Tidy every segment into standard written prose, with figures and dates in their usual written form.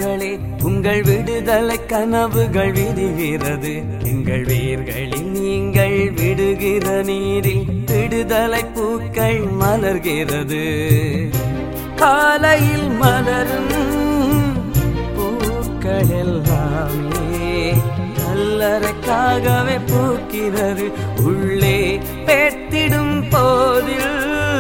வீரர்களே உங்கள் விடுதலை கனவுகள் விரிகிறது. எங்கள் வேர்களில் நீங்கள் விடுகிற நீரில் விடுதலை பூக்கள் மலர்கிறது. காலையில் மலரும் பூக்கள் எல்லாமே கல்லறைக்காகவே பூக்கிறது. உள்ளே பேத்திடும் போதில்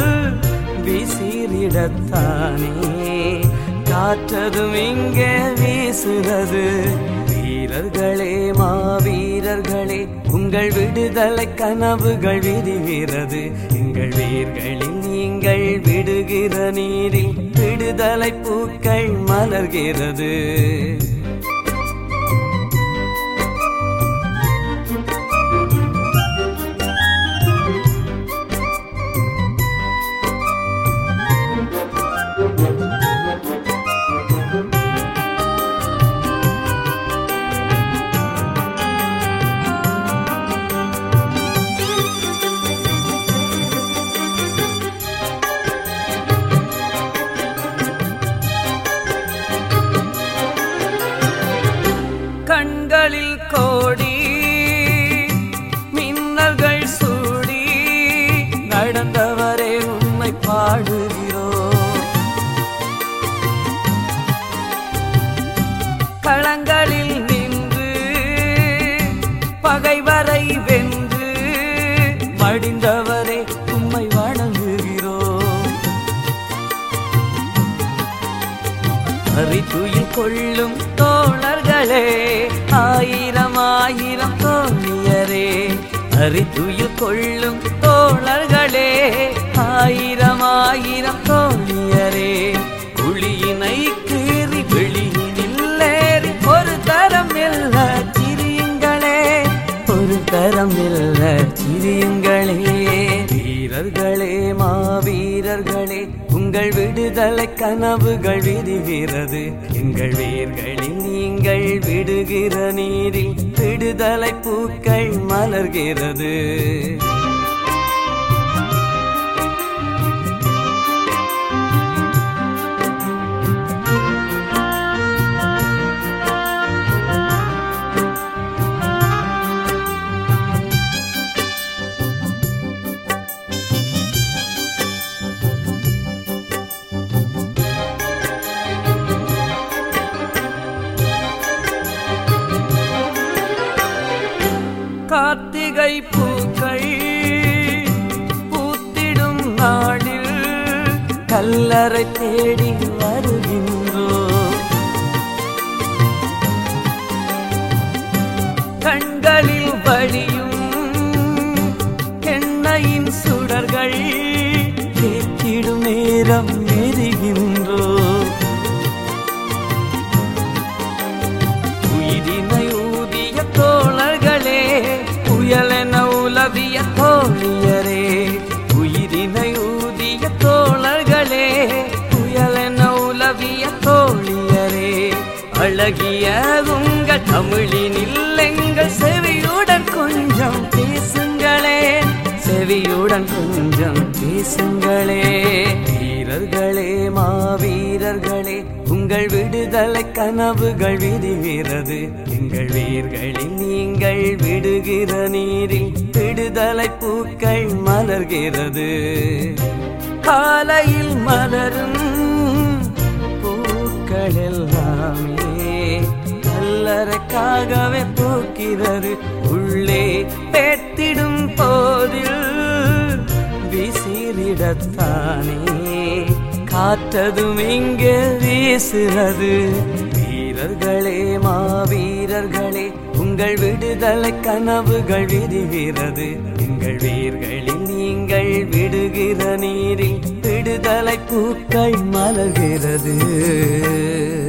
விசிறிடத்தானே காற்றதும் இங்கே வீசுகிறது. வீரர்களே மாவீரர்களே உங்கள் விடுதலை கனவுகள் விரிகிறது. எங்கள் வேர்களில் நீங்கள் விடுகிற நீரில் விடுதலை பூக்கள் மலர்கிறது. கண்களில் கோடி மின்னல்கள் சூடி நடந்தவரே உம்மை பாடுகிறோம். களங்களில் நின்று பகைவரை வென்று மடிந்தவரே உம்மை வணங்குகிறோம். அறிதுயில் கொள்ளும் தோழர்களே ஆயிரம் ஆயிரம் தோழியரே, அறிதுயில் கொள்ளும் தோழர்களே ஆயிரம் ஆயிரம் தோழியரே, குழியினை கீறி வெளியினில் ஏறி ஒரு தரம் இல்ல சிரியுங்களே, ஒரு தரம் இல்ல சிரியுங்களே. வீரர்களே மாவீரர்களே உங்கள் விடுதலை கனவுகள் விரிகிறது. எங்கள் வேர்களில் நீங்கள் விடுகிற நீரில் விடுதலை பூக்கள் மலர்கிறது. கார்த்திகை பூக்கள் பூத்திடும் நாளில் கல்லறை தேடி வருகின்றோம். கண்களில் வழியும் எண்ணெயின் சுடர்கள் கேட்டிடும் நேரம் எரிகின்றோம். உயிரினை ஊதிய தோழர்களே புயலென உலவிய தோழியரே, உயிரினை ஊதிய தோழர்களே புயலென உலவிய தோழியரே, அழகிய உங்கள் தமிழினில் எங்கள் செவியுடன் கொஞ்சம் பேசுங்களே, செவியுடன் கொஞ்சம் பேசுங்களே. வீரர்களே மாவீரர்களே உங்கள் விடுதலை கனவுகள் விரிகிறது. எங்கள் வேர்களில் நீங்கள் விடுகிற நீரில் விடுதலை பூக்கள் மலர்கிறது. காலையில் மலரும் பூக்கள் எல்லாமே கல்லறைக்காகவே பூக்கிறது. உள்ளே பேத்திடும் போதில் விசிறிடத்தானே காற்றதும் இங்கே வீசுகிறது. வீரர்களே மாவீரர்களே உங்கள் விடுதலை கனவுகள் விரிகிறது. எங்கள் வேர்களில் நீங்கள் விடுகிற நீரில் விடுதலை பூக்கள் மலர்கிறது.